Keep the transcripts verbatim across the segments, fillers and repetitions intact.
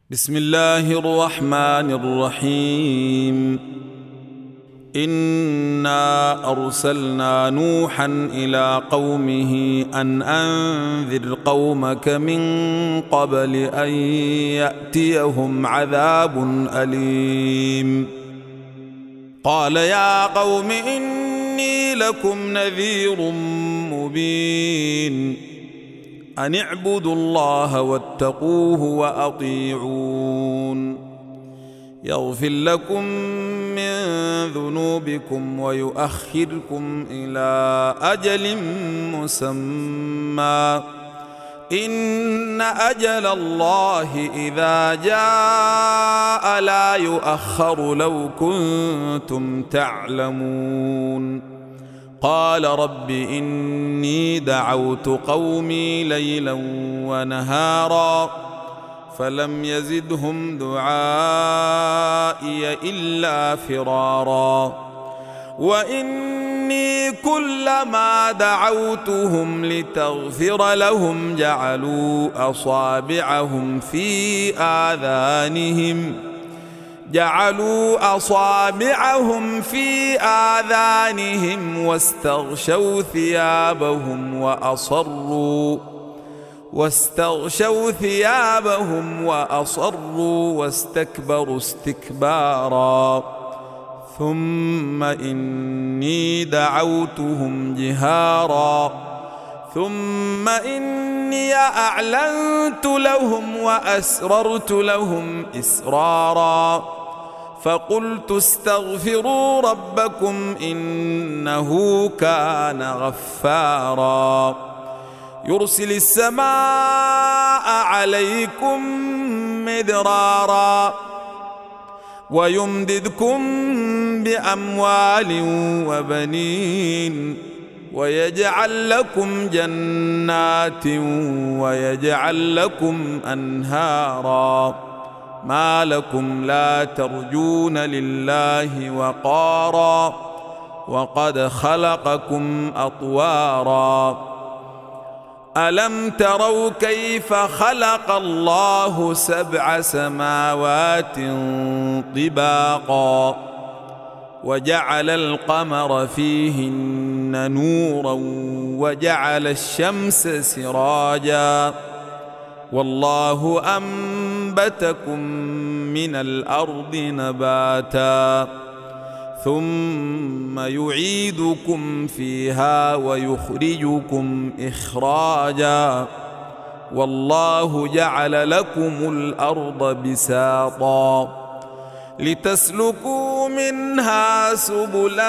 بسم الله الرحمن الرحيم. إنا أرسلنا نوحا إلى قومه أن أنذر قومك من قبل أن يأتيهم عذاب أليم. قال يا قوم إني لكم نذير مبين أن اعبدوا الله واتقوه وأطيعون يغفر لكم من ذنوبكم ويؤخركم إلى أجل مسمى إن أجل الله إذا جاء لا يؤخر لو كنتم تعلمون. قال رب إني دعوت قومي ليلا ونهارا فلم يزدهم دعائي إلا فرارا وإني كلما دعوتهم لتغفر لهم جعلوا أصابعهم في آذانهم جعلوا أصابعهم في آذانهم واستغشوا ثيابهم وأصروا واستغشوا ثيابهم وأصروا واستكبروا استكبارا ثم إني دعوتهم جهارا ثم إني أعلنت لهم وأسررت لهم إسرارا فقلت استغفروا ربكم إنه كان غفارا يرسل السماء عليكم مدرارا ويمددكم بأموال وبنين ويجعل لكم جنات ويجعل لكم أنهارا ما لكم لا ترجون لله وقارا وقد خلقكم أطوارا ألم تروا كيف خلق الله سبع سماوات طباقا وجعل القمر فيهن نورا وجعل الشمس سراجا والله أنبتكم من الأرض نباتا ثم يعيدكم فيها ويخرجكم إخراجا والله جعل لكم الأرض بساطا لتسلكوا منها سبلا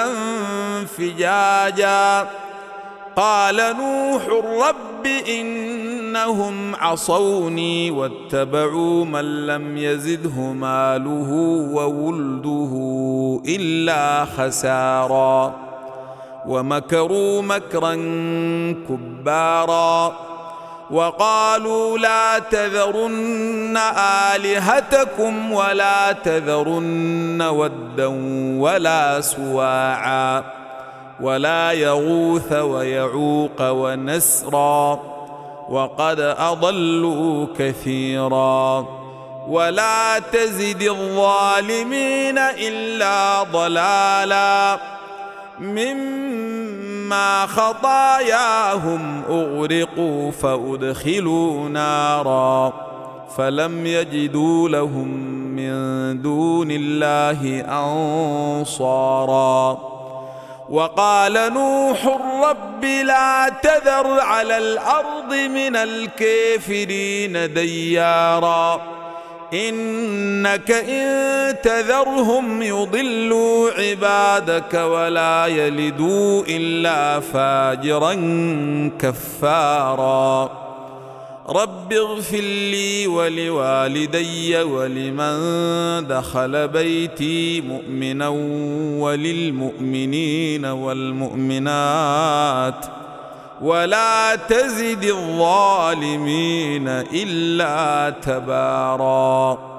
فجاجا قال نوح رب إنهم عصوني واتبعوا من لم يزده ماله وولده إلا خسارا ومكروا مكرا كبارا وقالوا لا تذرن آلهتكم ولا تذرن ودا ولا سواعا ولا يغوث ويعوق ونسرا وقد أضلوا كثيرا ولا تزد الظالمين إلا ضلالا مما خطاياهم أغرقوا فأدخلوا نارا فلم يجدوا لهم من دون الله أنصارا وقال نوح رب لا تذر على الأرض من الكافرين ديارا إنك إن تذرهم يضلوا عبادك ولا يلدوا إلا فاجرا كفارا رب اغفر لي ولوالدي ولمن دخل بيتي مؤمنا وللمؤمنين والمؤمنات ولا تزد الظالمين إلا تبارا.